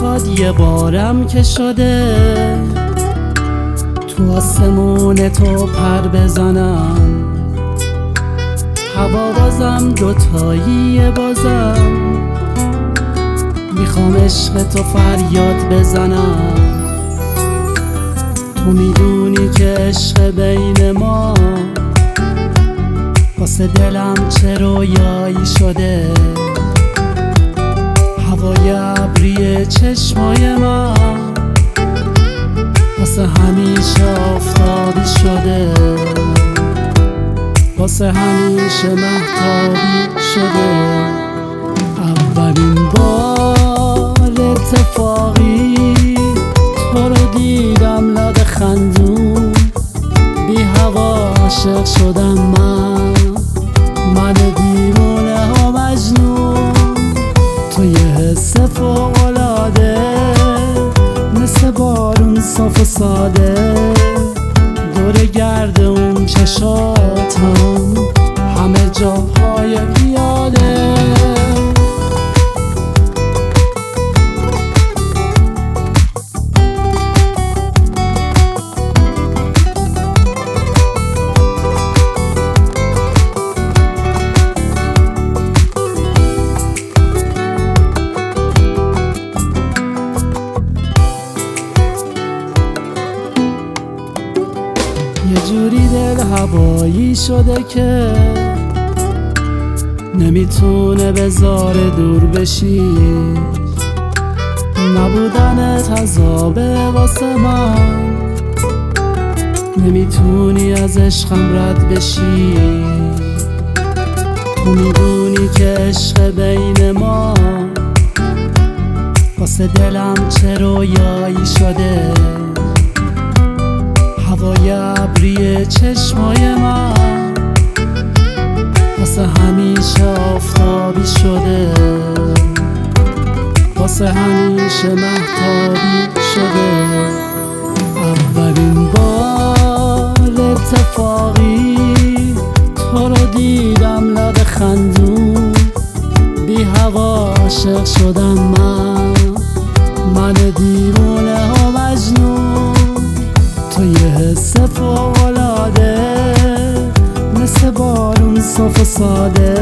میخواد یه بارم که شده تو آسمون تو پر بزنم، هوا بازم دوتاییه بازم، میخوام عشق تو فریاد بزنم. تو میدونی که عشق بین ما واسه دلم چه رویایی شده، هوای ابری چشمای من واسه همیشه آفتابی شده، واسه همیشه مهتابی شده. اولین بار اتفاقی تو رو دیدم لب خندون، بی هوا عاشق شدم من دیوونه و مجنون. تو یه حس فوق‌العاده مثل بارون صاف و ساده، دور گرد اون چشاتم همه جاهای پیاده. یه جوری دل هوایی شده که نمیتونه بذاره دور بشی، نبودنت عذابه واسه من، نمیتونی از عشقم رد بشی. تو میدونی که عشق بین ما واسه دلم چه رویایی شده، هوای ابری چشمای من واسه همیشه آفتابی شده، واسه همیشه مهتابی شده. اولین بار اتفاقی تو رو دیدم لب خندون، بی هوا عاشق شدم من دیوونه و مجنون. تو یه حس فوق‌العاده مثل بارون صاف و ساده،